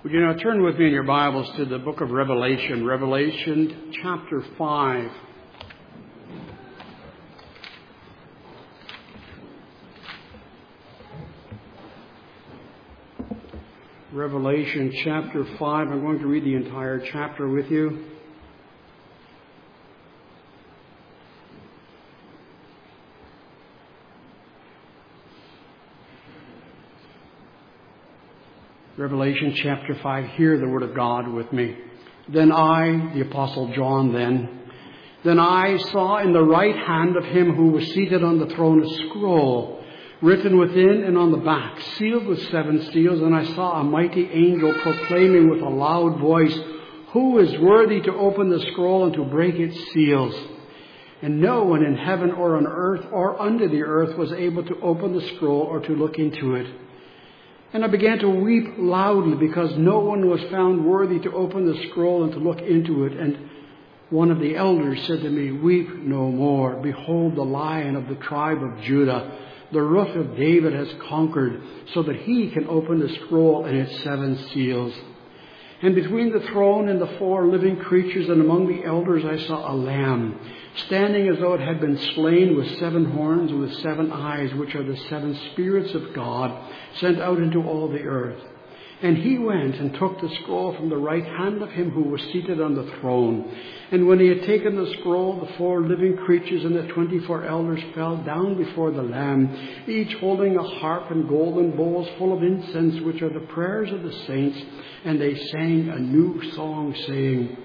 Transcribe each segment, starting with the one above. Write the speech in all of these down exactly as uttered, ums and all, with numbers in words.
Would you now turn with me in your Bibles to the book of Revelation, Revelation chapter five. Revelation chapter five. I'm going to read the entire chapter with you. Revelation chapter five, hear the word of God with me. Then I, the Apostle John then, then I saw in the right hand of him who was seated on the throne a scroll, written within and on the back, sealed with seven seals, and I saw a mighty angel proclaiming with a loud voice, who is worthy to open the scroll and to break its seals? And no one in heaven or on earth or under the earth was able to open the scroll or to look into it. And I began to weep loudly because no one was found worthy to open the scroll and to look into it. And one of the elders said to me, weep no more. Behold, the Lion of the tribe of Judah, the Root of David, has conquered so that he can open the scroll and its seven seals. And between the throne and the four living creatures and among the elders I saw a lamb, standing as though it had been slain, with seven horns and with seven eyes, which are the seven spirits of God, sent out into all the earth. And he went and took the scroll from the right hand of him who was seated on the throne. And when he had taken the scroll, the four living creatures and the twenty-four elders fell down before the Lamb, each holding a harp and golden bowls full of incense, which are the prayers of the saints. And they sang a new song, saying,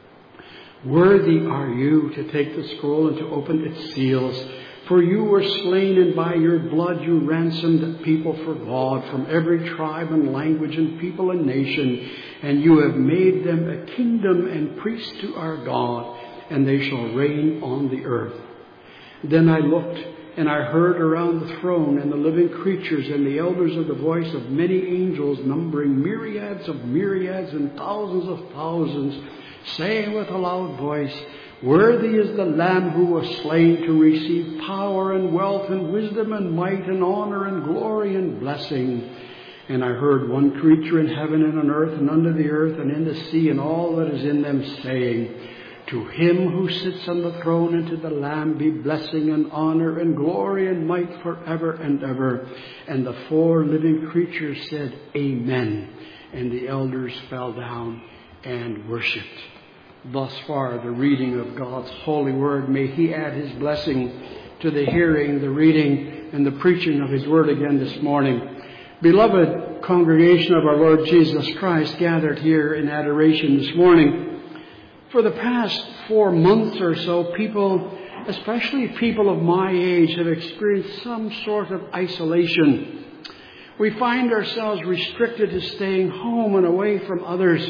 worthy are you to take the scroll and to open its seals. For you were slain, and by your blood you ransomed people for God from every tribe and language and people and nation. And you have made them a kingdom and priests to our God, and they shall reign on the earth. Then I looked, and I heard around the throne and the living creatures and the elders of the voice of many angels, numbering myriads of myriads and thousands of thousands, saying with a loud voice, worthy is the Lamb who was slain to receive power and wealth and wisdom and might and honor and glory and blessing. And I heard one creature in heaven and on earth and under the earth and in the sea and all that is in them, saying, to him who sits on the throne and to the Lamb be blessing and honor and glory and might forever and ever. And the four living creatures said, amen. And the elders fell down and worshipped. Thus far, the reading of God's holy word. May he add his blessing to the hearing, the reading, and the preaching of his word again this morning. Beloved congregation of our Lord Jesus Christ, gathered here in adoration this morning, for the past four months or so, people, especially people of my age, have experienced some sort of isolation. We find ourselves restricted to staying home and away from others.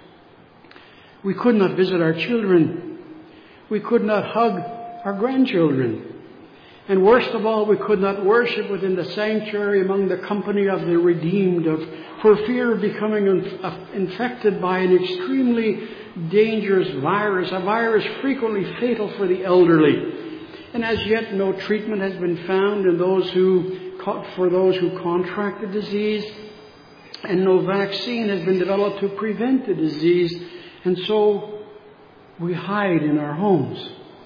We could not visit our children. We could not hug our grandchildren. And worst of all, we could not worship within the sanctuary among the company of the redeemed, of, for fear of becoming in, infected by an extremely dangerous virus, a virus frequently fatal for the elderly. And as yet, no treatment has been found in those who, for those who contract the disease, and no vaccine has been developed to prevent the disease. And so we hide in our homes.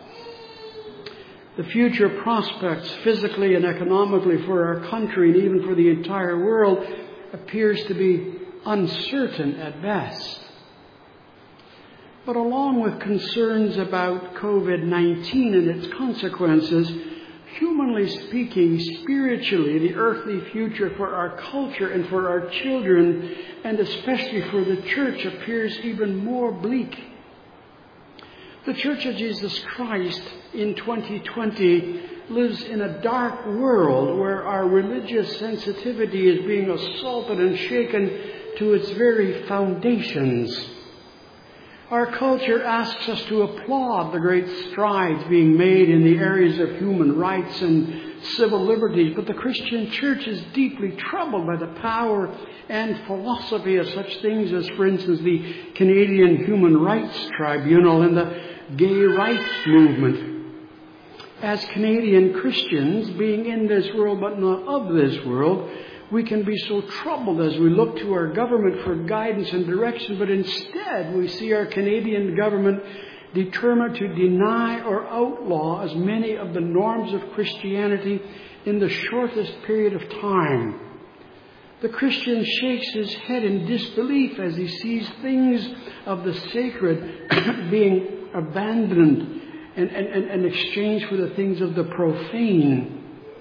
The future prospects, physically and economically, for our country and even for the entire world appears to be uncertain at best. But along with concerns about covid nineteen and its consequences, humanly speaking, spiritually, the earthly future for our culture and for our children, and especially for the church, appears even more bleak. The Church of Jesus Christ in twenty twenty lives in a dark world where our religious sensitivity is being assaulted and shaken to its very foundations. Our culture asks us to applaud the great strides being made in the areas of human rights and civil liberties, but the Christian church is deeply troubled by the power and philosophy of such things as, for instance, the Canadian Human Rights Tribunal and the gay rights movement. As Canadian Christians, being in this world but not of this world, We can be so troubled as we look to our government for guidance and direction, but instead we see our Canadian government determined to deny or outlaw as many of the norms of Christianity in the shortest period of time. The Christian shakes his head in disbelief as he sees things of the sacred being abandoned and, and, and exchanged for the things of the profane.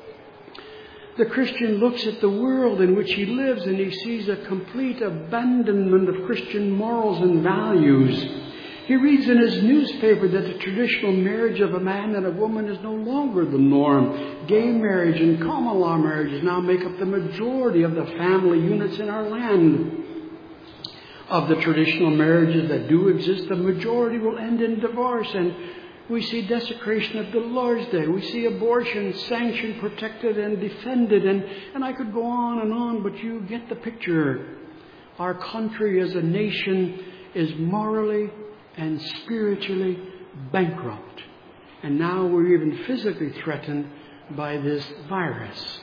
The Christian looks at the world in which he lives and he sees a complete abandonment of Christian morals and values. He reads in his newspaper that the traditional marriage of a man and a woman is no longer the norm. Gay marriage and common law marriages now make up the majority of the family units in our land. Of the traditional marriages that do exist, the majority will end in divorce. And we see desecration of the Lord's Day. We see abortion sanctioned, protected, and defended. And, and I could go on and on, but you get the picture. Our country as a nation is morally and spiritually bankrupt. And now we're even physically threatened by this virus.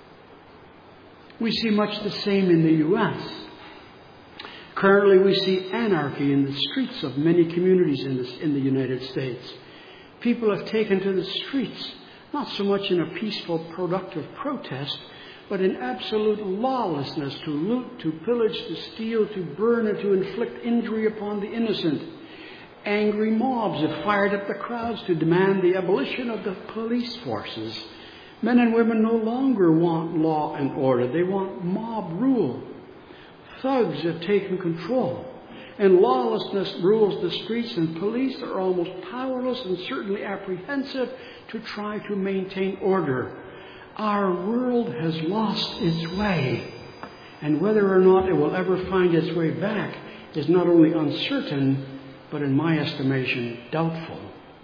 We see much the same in the U S Currently we see anarchy in the streets of many communities in, this, in the United States. People have taken to the streets, not so much in a peaceful, productive protest, but in absolute lawlessness, to loot, to pillage, to steal, to burn, and to inflict injury upon the innocent. Angry mobs have fired up the crowds to demand the abolition of the police forces. Men and women no longer want law and order. They want mob rule. Thugs have taken control, and lawlessness rules the streets, and police are almost powerless and certainly apprehensive to try to maintain order. Our world has lost its way, and whether or not it will ever find its way back is not only uncertain, but in my estimation, doubtful.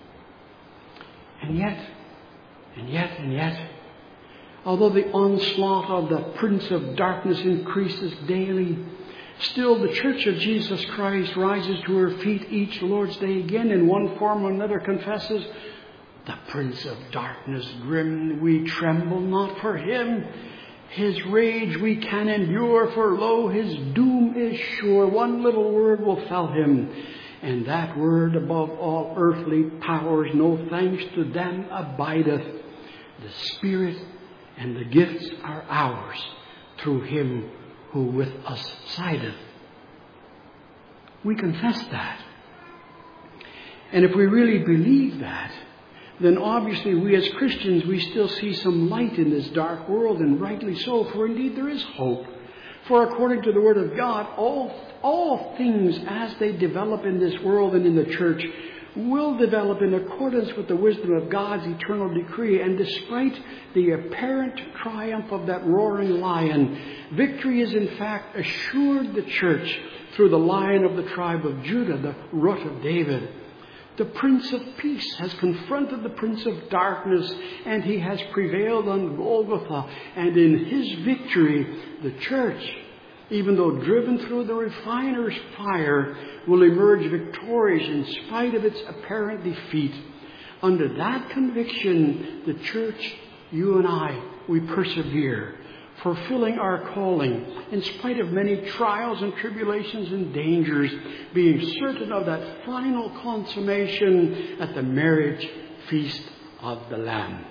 And yet, and yet, and yet, although the onslaught of the Prince of Darkness increases daily, still the Church of Jesus Christ rises to her feet each Lord's Day again, in one form or another confesses, "The Prince of Darkness grim, we tremble not for him. His rage we can endure, for lo, his doom is sure. One little word will fell him, and that word above all earthly powers, no thanks to them abideth. The Spirit and the gifts are ours through him who with us sideth." We confess that. And if we really believe that, then obviously we as Christians, we still see some light in this dark world, and rightly so, for indeed there is hope. For according to the Word of God, all, all things as they develop in this world and in the church will develop in accordance with the wisdom of God's eternal decree. And despite the apparent triumph of that roaring lion, victory is in fact assured the church through the Lion of the tribe of Judah, the Root of David. The Prince of Peace has confronted the Prince of Darkness, and he has prevailed on Golgotha. And in his victory, the church, even though driven through the refiner's fire, will emerge victorious in spite of its apparent defeat. Under that conviction, the church, you and I, we persevere, fulfilling our calling in spite of many trials and tribulations and dangers, being certain of that final consummation at the marriage feast of the Lamb.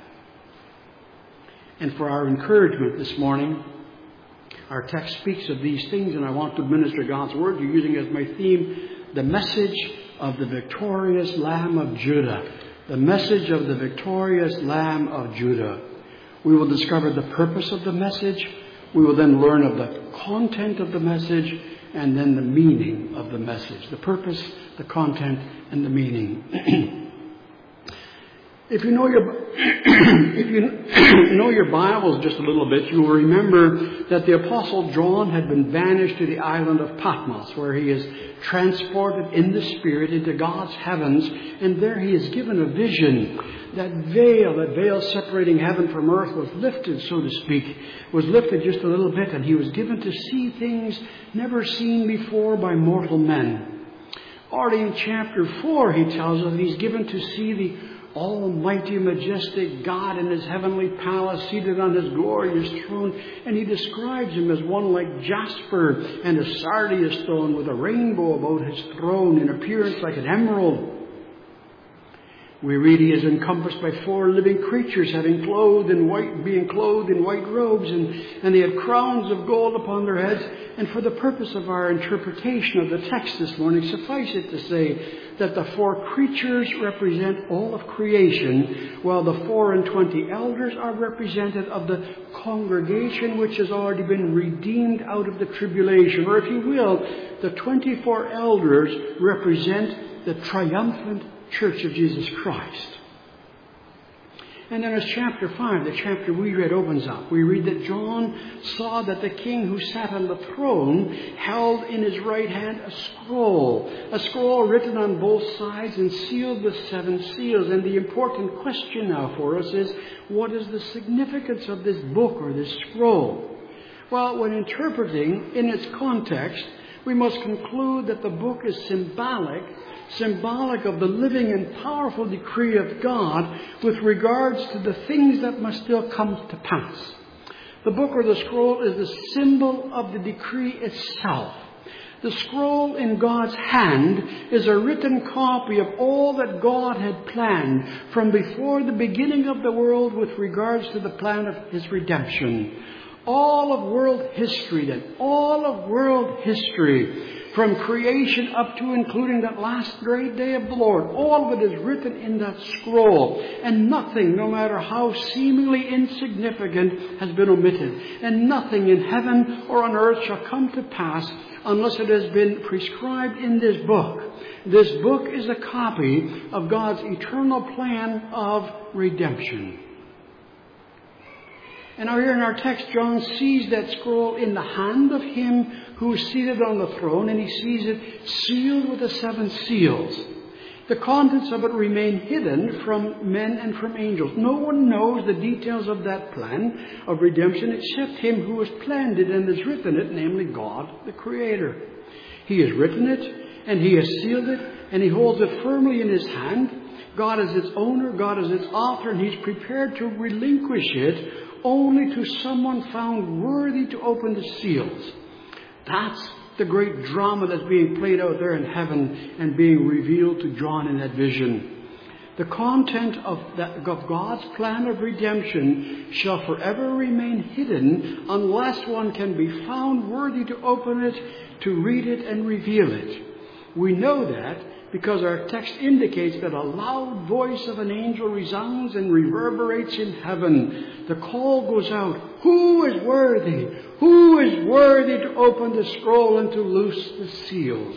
And for our encouragement this morning, our text speaks of these things, and I want to minister God's Word to you using as my theme the message of the victorious Lamb of Judah. The message of the victorious Lamb of Judah. We will discover the purpose of the message. We will then learn of the content of the message, and then the meaning of the message. The purpose, the content, and the meaning. If you know your if you know your Bibles just a little bit, you will remember that the Apostle John had been banished to the island of Patmos, where he is transported in the Spirit into God's heavens, and there he is given a vision. That veil, that veil separating heaven from earth was lifted, so to speak, was lifted just a little bit, and he was given to see things never seen before by mortal men. Already in chapter four, he tells us that he's given to see the almighty, majestic God in his heavenly palace, seated on his glorious throne. And he describes him as one like jasper and a sardius stone, with a rainbow about his throne, in appearance like an emerald. We read he is encompassed by four living creatures, having clothed in white, being clothed in white robes, and, and they had crowns of gold upon their heads. And for the purpose of our interpretation of the text this morning, suffice it to say that the four creatures represent all of creation, while the four and twenty elders are representative of the congregation which has already been redeemed out of the tribulation. Or if you will, the twenty-four elders represent the triumphant Church of Jesus Christ. And then as chapter five, the chapter we read, opens up, we read that John saw that the king who sat on the throne held in his right hand a scroll, a scroll written on both sides and sealed with seven seals. And the important question now for us is, what is the significance of this book or this scroll? Well, when interpreting in its context, we must conclude that the book is symbolic symbolic of the living and powerful decree of God with regards to the things that must still come to pass. The book or the scroll is the symbol of the decree itself. The scroll in God's hand is a written copy of all that God had planned from before the beginning of the world with regards to the plan of his redemption. All of world history, then, all of world history, from creation up to including that last great day of the Lord, all of it is written in that scroll. And nothing, no matter how seemingly insignificant, has been omitted. And nothing in heaven or on earth shall come to pass unless it has been prescribed in this book. This book is a copy of God's eternal plan of redemption. And now here in our text, John sees that scroll in the hand of him who is seated on the throne, and he sees it sealed with the seven seals. The contents of it remain hidden from men and from angels. No one knows the details of that plan of redemption except him who has planned it and has written it, namely God, the Creator. He has written it, and he has sealed it, and he holds it firmly in his hand. God is its owner, God is its author, and he's prepared to relinquish it only to someone found worthy to open the seals. That's the great drama that's being played out there in heaven and being revealed to John in that vision. The content of, that, of God's plan of redemption shall forever remain hidden unless one can be found worthy to open it, to read it, and reveal it. We know that because our text indicates that a loud voice of an angel resounds and reverberates in heaven. The call goes out, who is worthy? Who is worthy to open the scroll and to loose the seals?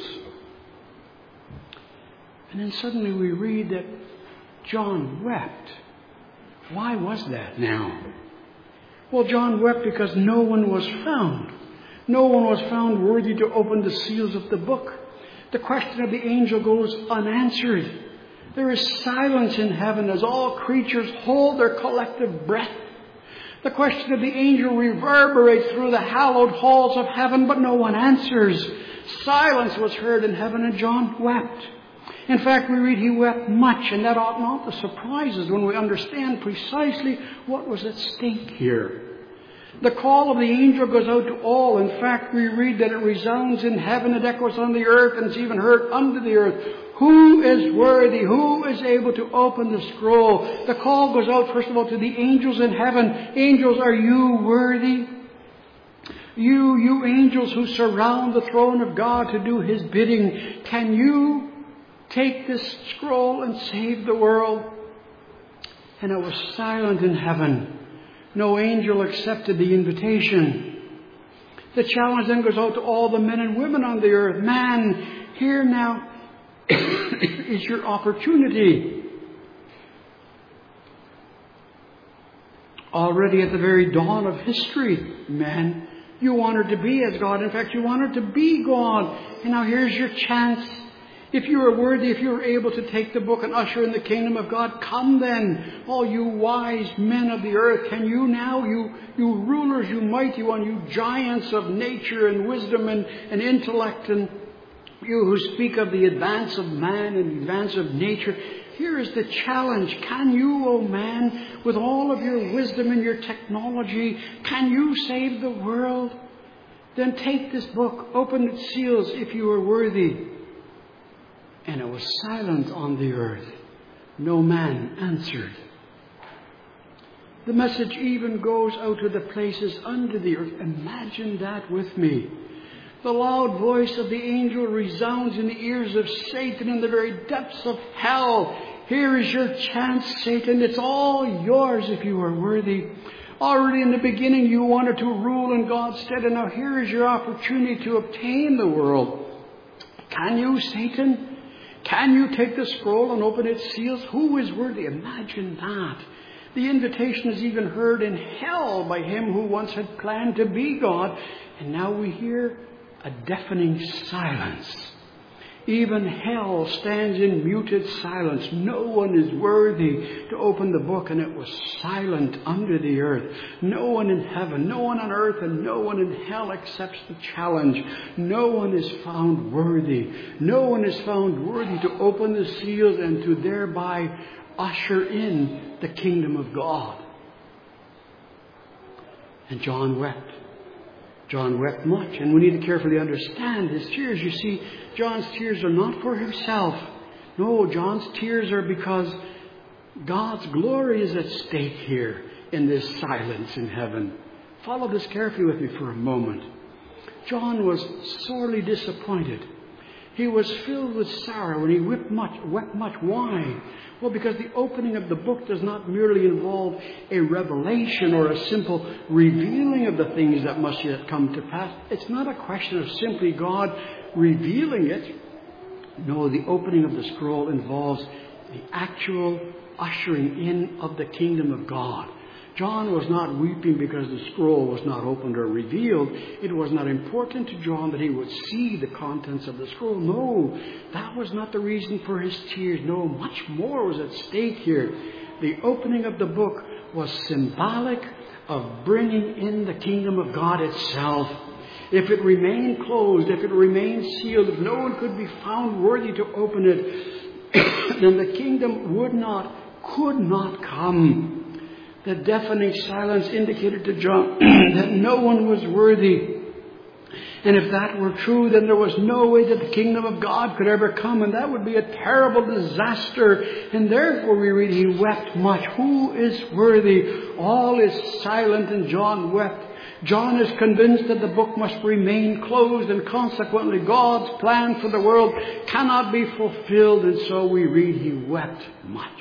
And then suddenly we read that John wept. Why was that now? Well, John wept because no one was found. No one was found worthy to open the seals of the book. The question of the angel goes unanswered. There is silence in heaven as all creatures hold their collective breath. The question of the angel reverberates through the hallowed halls of heaven, but no one answers. Silence was heard in heaven, and John wept. In fact, we read he wept much, and that ought not to surprise us when we understand precisely what was at stake here. The call of the angel goes out to all. In fact, we read that it resounds in heaven, it echoes on the earth, and is even heard under the earth. Who is worthy? Who is able to open the scroll? The call goes out, first of all, to the angels in heaven. Angels, are you worthy? You, you angels who surround the throne of God to do his bidding, can you take this scroll and save the world? And it was silent in heaven. No angel accepted the invitation. The challenge then goes out to all the men and women on the earth. Man, here now is your opportunity. Already at the very dawn of history, man, you wanted to be as God. In fact, you wanted to be God. And now here's your chance. If you are worthy, if you are able to take the book and usher in the kingdom of God, come then, all you wise men of the earth. Can you now, you, you rulers, you mighty one, you giants of nature and wisdom and, and intellect, and you who speak of the advance of man and the advance of nature, Here is the challenge. Can you, O man, with all of your wisdom and your technology, can you save the world? Then take this book, open its seals if you are worthy. And it was silent on the earth. No man answered. The message even goes out to the places under the earth. Imagine that with me. The loud voice of the angel resounds in the ears of Satan in the very depths of hell. Here is your chance, Satan. It's all yours if you are worthy. Already in the beginning you wanted to rule in God's stead, and now here is your opportunity to obtain the world. Can you, Satan? Can you take the scroll and open its seals? Who is worthy? Imagine that. The invitation is even heard in hell by him who once had planned to be God. And now we hear a deafening silence. Even hell stands in muted silence. No one is worthy to open the book, and it was silent under the earth. No one in heaven, no one on earth, and no one in hell accepts the challenge. No one is found worthy. No one is found worthy to open the seals and to thereby usher in the kingdom of God. And John wept. John wept much, and we need to carefully understand his tears. You see, John's tears are not for himself. No, John's tears are because God's glory is at stake here in this silence in heaven. Follow this carefully with me for a moment. John was sorely disappointed. He was filled with sorrow, and he wept much. Wept much. Why? Well, because the opening of the book does not merely involve a revelation or a simple revealing of the things that must yet come to pass. It's not a question of simply God revealing it. No, the opening of the scroll involves the actual ushering in of the kingdom of God. John was not weeping because the scroll was not opened or revealed. It was not important to John that he would see the contents of the scroll. No, that was not the reason for his tears. No, much more was at stake here. The opening of the book was symbolic of bringing in the kingdom of God itself. If it remained closed, if it remained sealed, if no one could be found worthy to open it, then the kingdom would not, could not come. The deafening silence indicated to John that no one was worthy. And if that were true, then there was no way that the kingdom of God could ever come. And that would be a terrible disaster. And therefore we read, he wept much. Who is worthy? All is silent, and John wept. John is convinced that the book must remain closed, and consequently God's plan for the world cannot be fulfilled. And so we read, he wept much.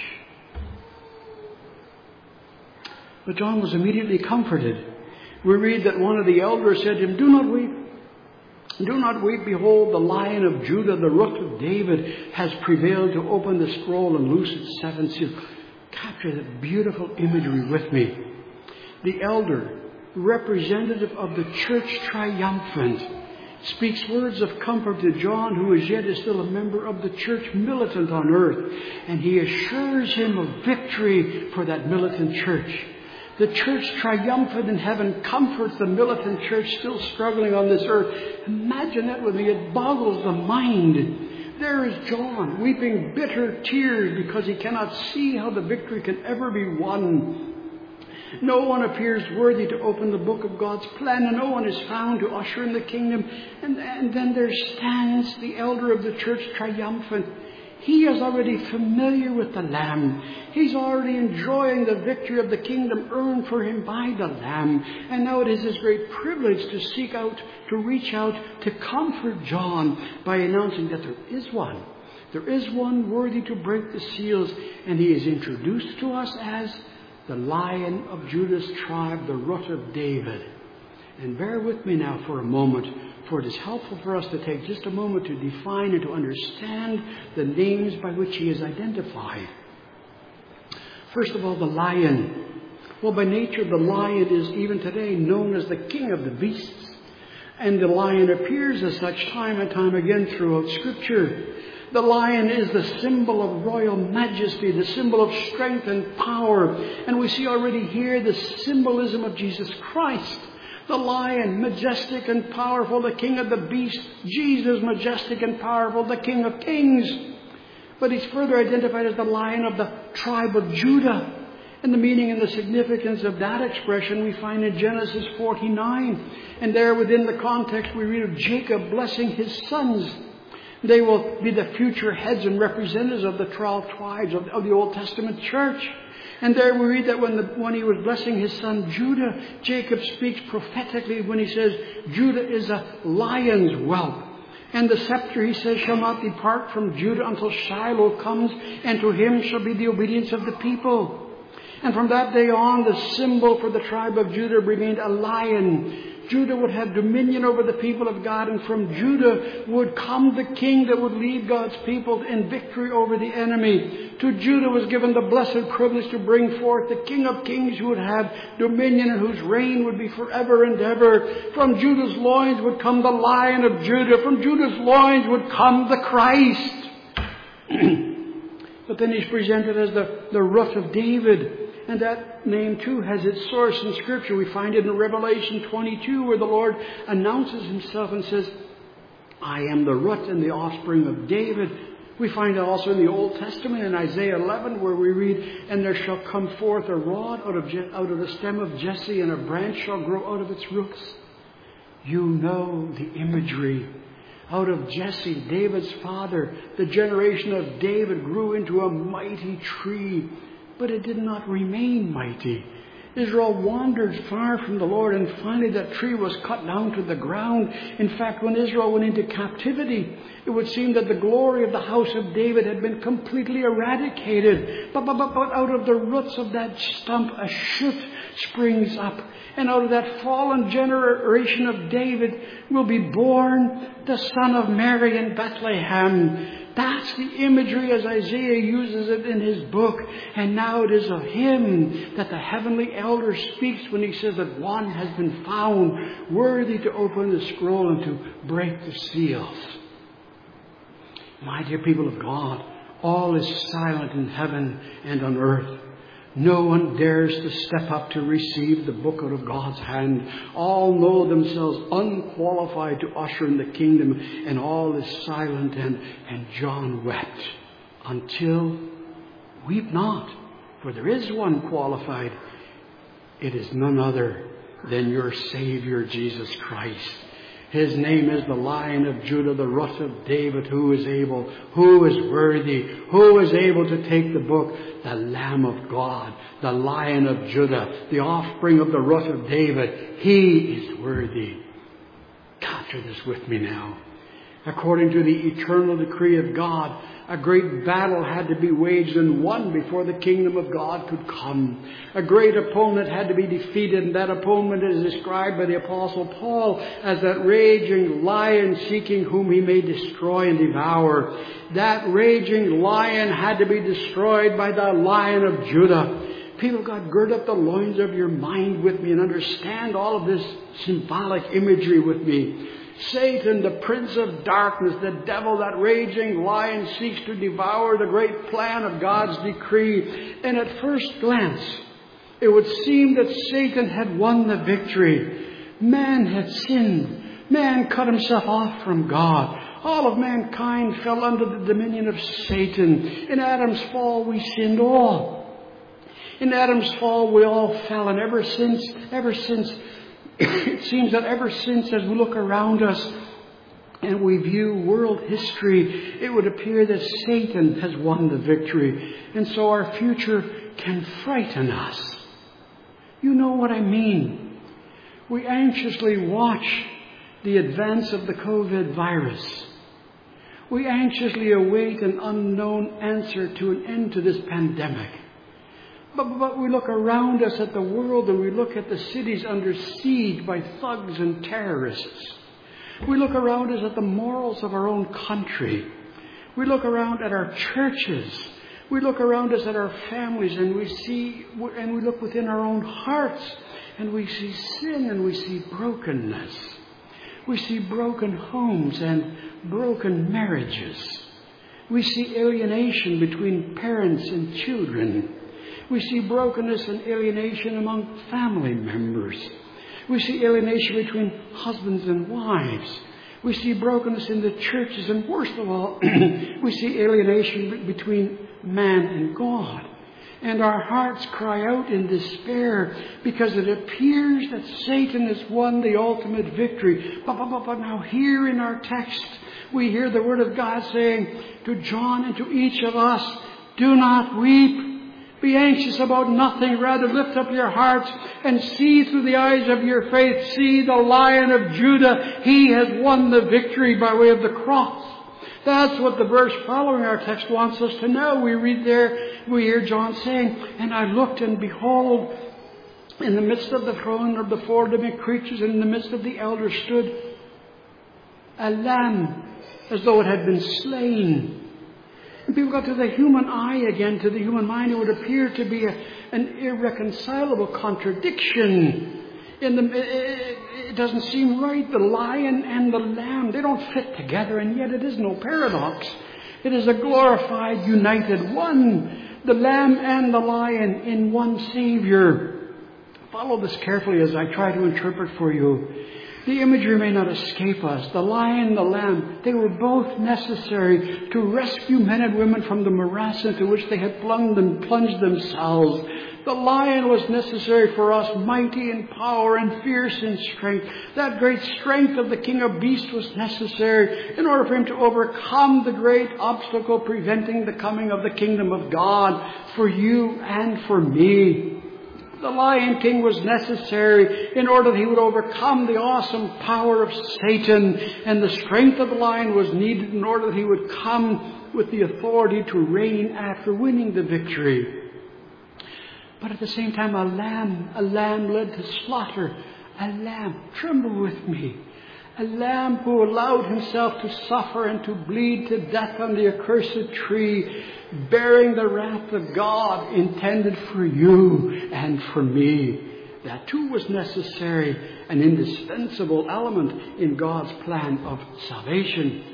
But John was immediately comforted. We read that one of the elders said to him, "Do not weep. Do not weep. Behold, the Lion of Judah, the Root of David, has prevailed to open the scroll and loose its seven seals." Capture that beautiful imagery with me. The elder, representative of the church triumphant, speaks words of comfort to John, who as yet is still a member of the church militant on earth. And he assures him of victory for that militant church. The church triumphant in heaven comforts the militant church still struggling on this earth. Imagine that with me. It boggles the mind. There is John weeping bitter tears because he cannot see how the victory can ever be won. No one appears worthy to open the book of God's plan, and no one is found to usher in the kingdom. And, and then there stands the elder of the church triumphant. He is already familiar with the Lamb. He's already enjoying the victory of the kingdom earned for him by the Lamb. And now it is his great privilege to seek out, to reach out, to comfort John by announcing that there is one. There is one worthy to break the seals. And he is introduced to us as the Lion of Judah's tribe, the Root of David. And bear with me now for a moment, for it is helpful for us to take just a moment to define and to understand the names by which he is identified. First of all, the lion. Well, by nature, the lion is even today known as the king of the beasts. And the lion appears as such time and time again throughout Scripture. The lion is the symbol of royal majesty, the symbol of strength and power. And we see already here the symbolism of Jesus Christ. The lion, majestic and powerful, the king of the beasts. Jesus, majestic and powerful, the King of kings. But he's further identified as the Lion of the tribe of Judah. And the meaning and the significance of that expression we find in Genesis forty-nine. And there within the context we read of Jacob blessing his sons. They will be the future heads and representatives of the twelve tribes of, of the Old Testament church. And there we read that when, the, when he was blessing his son Judah, Jacob speaks prophetically when he says, Judah is a lion's whelp. And the scepter, he says, shall not depart from Judah until Shiloh comes, and to him shall be the obedience of the people. And from that day on, the symbol for the tribe of Judah remained a lion. Judah would have dominion over the people of God, and from Judah would come the king that would lead God's people in victory over the enemy. To Judah was given the blessed privilege to bring forth the King of Kings who would have dominion and whose reign would be forever and ever. From Judah's loins would come the Lion of Judah. From Judah's loins would come the Christ. But then he's presented as the, the root of David. And that name too has its source in Scripture. We find it in Revelation twenty-two where the Lord announces himself and says, I am the root and the offspring of David. We find it also in the Old Testament in Isaiah eleven where we read, and there shall come forth a rod out of, out of the stem of Jesse, and a branch shall grow out of its roots. You know the imagery. Out of Jesse, David's father, the generation of David grew into a mighty tree. But it did not remain mighty. Israel wandered far from the Lord, and finally that tree was cut down to the ground. In fact, when Israel went into captivity, it would seem that the glory of the house of David had been completely eradicated. But, but, but, but out of the roots of that stump, a shoot springs up. And out of that fallen generation of David will be born the son of Mary in Bethlehem. That's the imagery as Isaiah uses it in his book. And now it is of him that the heavenly elder speaks when he says that one has been found worthy to open the scroll and to break the seals. My dear people of God, all is silent in heaven and on earth. No one dares to step up to receive the book out of God's hand. All know themselves unqualified to usher in the kingdom, and all is silent, and, and John wept. Until weep not, for there is one qualified. It is none other than your Savior, Jesus Christ. His name is the Lion of Judah, the root of David, who is able, who is worthy, who is able to take the book, the Lamb of God, the Lion of Judah, the offspring of the root of David. He is worthy. Capture this with me now. According to the eternal decree of God, a great battle had to be waged and won before the kingdom of God could come. A great opponent had to be defeated, and that opponent is described by the Apostle Paul as that raging lion seeking whom he may destroy and devour. That raging lion had to be destroyed by the Lion of Judah. People of God, gird up the loins of your mind with me and understand all of this symbolic imagery with me. Satan, the prince of darkness, the devil, that raging lion, seeks to devour the great plan of God's decree. And at first glance, it would seem that Satan had won the victory. Man had sinned. Man cut himself off from God. All of mankind fell under the dominion of Satan. In Adam's fall, we sinned all. In Adam's fall, we all fell. And ever since, ever since, it seems that ever since, as we look around us and we view world history, it would appear that Satan has won the victory. And so our future can frighten us. You know what I mean. We anxiously watch the advance of the COVID virus. We anxiously await an unknown answer to an end to this pandemic. But, but we look around us at the world, and we look at the cities under siege by thugs and terrorists. We look around us at the morals of our own country. We look around at our churches. We look around us at our families, and we see, and we look within our own hearts, and we see sin and we see brokenness. We see broken homes and broken marriages. We see alienation between parents and children. We see brokenness and alienation among family members. We see alienation between husbands and wives. We see brokenness in the churches, and worst of all, we see alienation between man and God. And our hearts cry out in despair because it appears that Satan has won the ultimate victory. But, but, but, but now here in our text, we hear the Word of God saying to John and to each of us, do not weep. Be anxious about nothing. Rather lift up your hearts and see through the eyes of your faith. See the Lion of Judah. He has won the victory by way of the cross. That's what the verse following our text wants us to know. We read there, we hear John saying, and I looked and behold, in the midst of the throne of the four living creatures and in the midst of the elders stood a lamb as though it had been slain. And people got to the human eye again, to the human mind, it would appear to be a, an irreconcilable contradiction. In the, it, it doesn't seem right. The lion and the lamb, they don't fit together, and yet it is no paradox. It is a glorified, united one. The lamb and the lion in one Savior. Follow this carefully as I try to interpret for you. The imagery may not escape us. The lion and the lamb, they were both necessary to rescue men and women from the morass into which they had plunged, them, plunged themselves. The lion was necessary for us, mighty in power and fierce in strength. That great strength of the king of beasts was necessary in order for him to overcome the great obstacle preventing the coming of the kingdom of God for you and for me. The Lion King was necessary in order that he would overcome the awesome power of Satan. And the strength of the lion was needed in order that he would come with the authority to reign after winning the victory. But at the same time, a lamb, a lamb led to slaughter. A lamb, tremble with me. A lamb who allowed himself to suffer and to bleed to death on the accursed tree, bearing the wrath of God intended for you and for me. That too was necessary, an indispensable element in God's plan of salvation.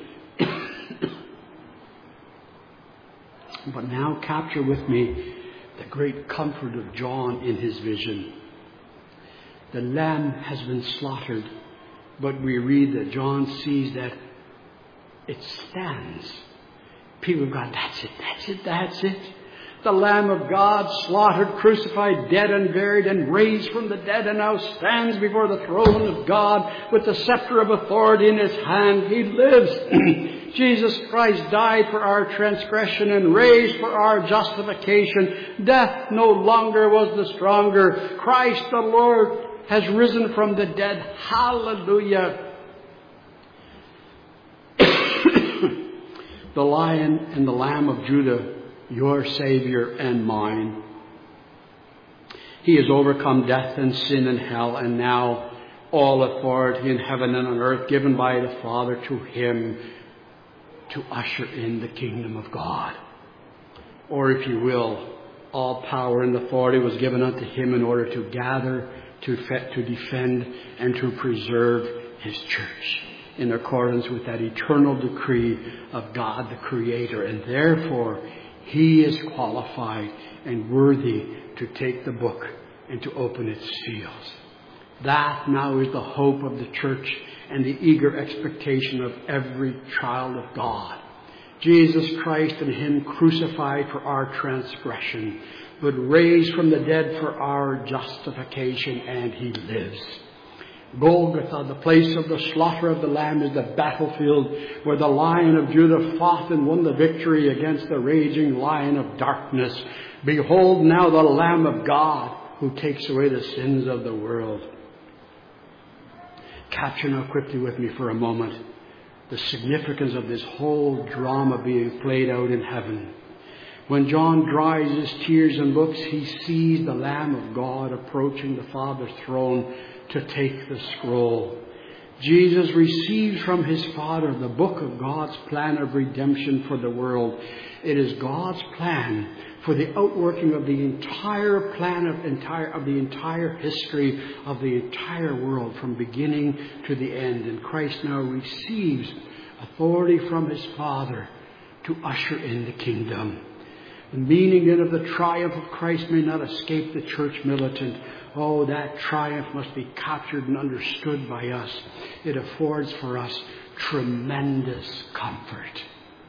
But now capture with me the great comfort of John in his vision. The lamb has been slaughtered, but we read that John sees that it stands. People have gone, that's it, that's it, that's it. The Lamb of God, slaughtered, crucified, dead and buried, and raised from the dead, and now stands before the throne of God with the scepter of authority in his hand. He lives. Jesus Christ died for our transgression and raised for our justification. Death no longer was the stronger. Christ the Lord has risen from the dead. Hallelujah. The Lion and the Lamb of Judah, your Savior and mine. He has overcome death and sin and hell, and now all authority in heaven and on earth given by the Father to him to usher in the kingdom of God. Or if you will, all power and authority was given unto him in order to gather, to, fe- to defend, and to preserve his church in accordance with that eternal decree of God the Creator. And therefore, he is qualified and worthy to take the book and to open its seals. That now is the hope of the church and the eager expectation of every child of God. Jesus Christ and him crucified for our transgression, but raised from the dead for our justification, and he lives. Golgotha, the place of the slaughter of the Lamb, is the battlefield where the Lion of Judah fought and won the victory against the raging lion of darkness. Behold now the Lamb of God who takes away the sins of the world. Capture now quickly with me for a moment the significance of this whole drama being played out in heaven. When John dries his tears and looks, he sees the Lamb of God approaching the Father's throne to take the scroll. Jesus receives from his Father the book of God's plan of redemption for the world. It is God's plan for the outworking of the entire plan of entire of the entire history of the entire world from beginning to the end. And Christ now receives authority from his Father to usher in the kingdom. The meaning then of the triumph of Christ may not escape the church militant. Oh, that triumph must be captured and understood by us. It affords for us tremendous comfort.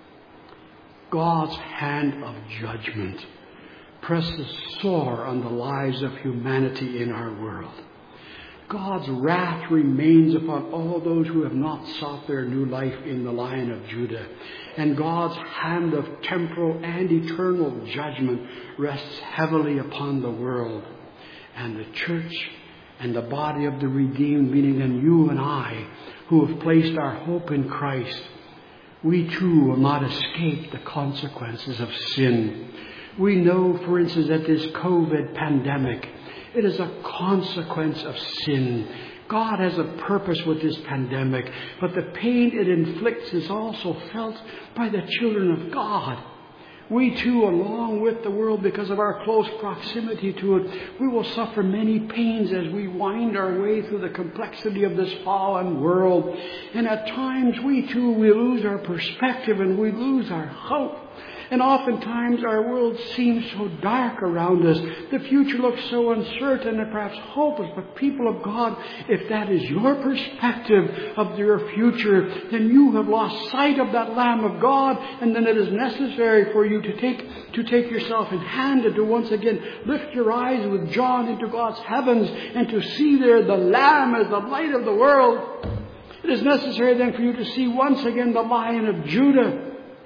God's hand of judgment presses sore on the lives of humanity in our world. God's wrath remains upon all those who have not sought their new life in the Lion of Judah. And God's hand of temporal and eternal judgment rests heavily upon the world. And the church and the body of the redeemed, meaning then you and I, who have placed our hope in Christ, we too will not escape the consequences of sin. We know, for instance, that this COVID pandemic, it is a consequence of sin. God has a purpose with this pandemic, but the pain it inflicts is also felt by the children of God. We too, along with the world, because of our close proximity to it, we will suffer many pains as we wind our way through the complexity of this fallen world. And at times we too, we lose our perspective and we lose our hope. And oftentimes our world seems so dark around us. The future looks so uncertain and perhaps hopeless. But people of God, if that is your perspective of your future, then you have lost sight of that Lamb of God. And then it is necessary for you to take, to take yourself in hand and to once again lift your eyes with John into God's heavens and to see there the Lamb as the light of the world. It is necessary then for you to see once again the Lion of Judah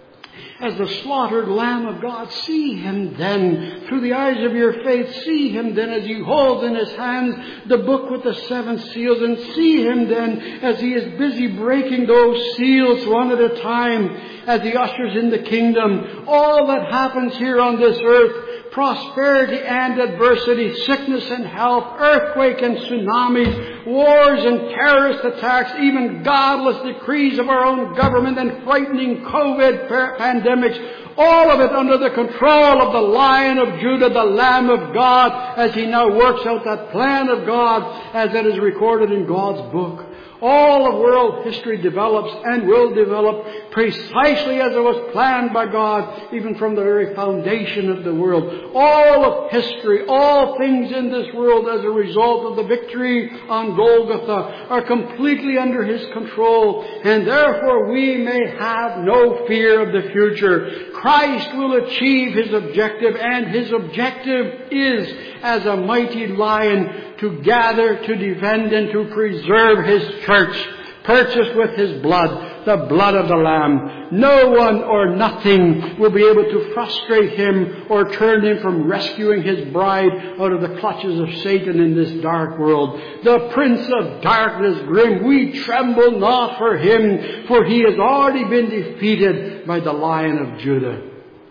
as the slaughtered Lamb of God. See him then through the eyes of your faith. See him then as he holds in his hands the book with the seven seals. And see him then as he is busy breaking those seals one at a time as he ushers in the kingdom. All that happens here on this earth, prosperity and adversity, sickness and health, earthquake and tsunamis, wars and terrorist attacks, even godless decrees of our own government and frightening COVID pandemics, all of it under the control of the Lion of Judah, the Lamb of God, as he now works out that plan of God as it is recorded in God's book. All of world history develops and will develop precisely as it was planned by God, even from the very foundation of the world. All of history, all things in this world as a result of the victory on Golgotha are completely under his control, and therefore we may have no fear of the future. Christ will achieve his objective, and his objective is, as a mighty lion, to gather, to defend, and to preserve his church, purchased with his blood, the blood of the Lamb. No one or nothing will be able to frustrate him or turn him from rescuing his bride out of the clutches of Satan in this dark world. The prince of darkness, grim, we tremble not for him, for he has already been defeated by the Lion of Judah.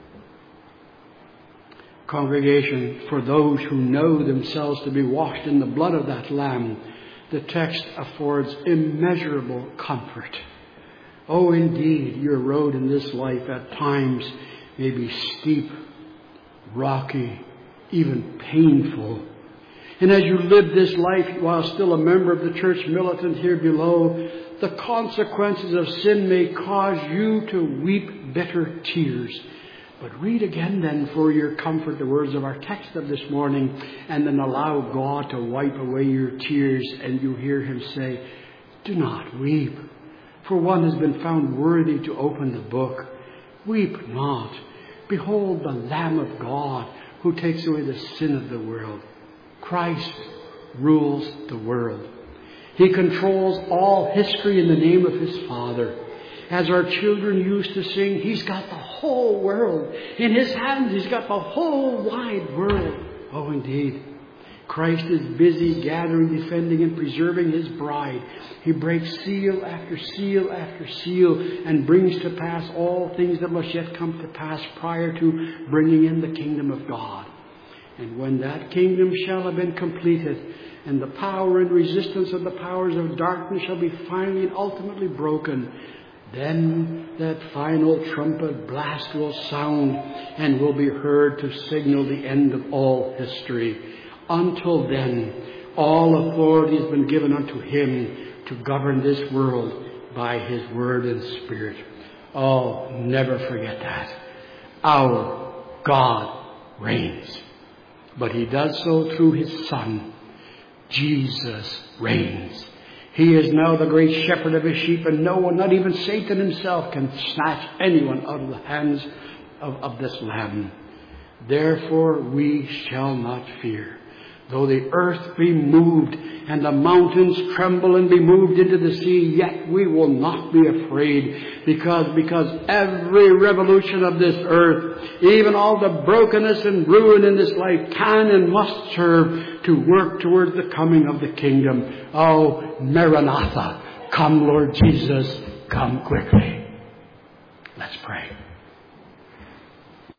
Congregation, for those who know themselves to be washed in the blood of that Lamb, the text affords immeasurable comfort. Oh, indeed, your road in this life at times may be steep, rocky, even painful. And as you live this life while still a member of the church militant here below, the consequences of sin may cause you to weep bitter tears. But read again then for your comfort the words of our text of this morning, and then allow God to wipe away your tears, and you hear him say, do not weep, for one has been found worthy to open the book. Weep not. Behold the Lamb of God who takes away the sin of the world. Christ rules the world. He controls all history in the name of his Father. As our children used to sing, he's got the whole world in his hands. He's got the whole wide world. Oh, indeed. Christ is busy gathering, defending, and preserving his bride. He breaks seal after seal after seal and brings to pass all things that must yet come to pass prior to bringing in the kingdom of God. And when that kingdom shall have been completed, and the power and resistance of the powers of darkness shall be finally and ultimately broken, then that final trumpet blast will sound and will be heard to signal the end of all history. Until then, all authority has been given unto him to govern this world by his word and spirit. Oh, never forget that. Our God reigns. But he does so through his Son. Jesus reigns. He is now the great shepherd of his sheep, and no one, not even Satan himself, can snatch anyone out of the hands of, of this Lamb. Therefore we shall not fear. Though the earth be moved and the mountains tremble and be moved into the sea, yet we will not be afraid, because, because every revolution of this earth, even all the brokenness and ruin in this life, can and must serve to work towards the coming of the kingdom. Oh, Maranatha, come Lord Jesus, come quickly. Let's pray.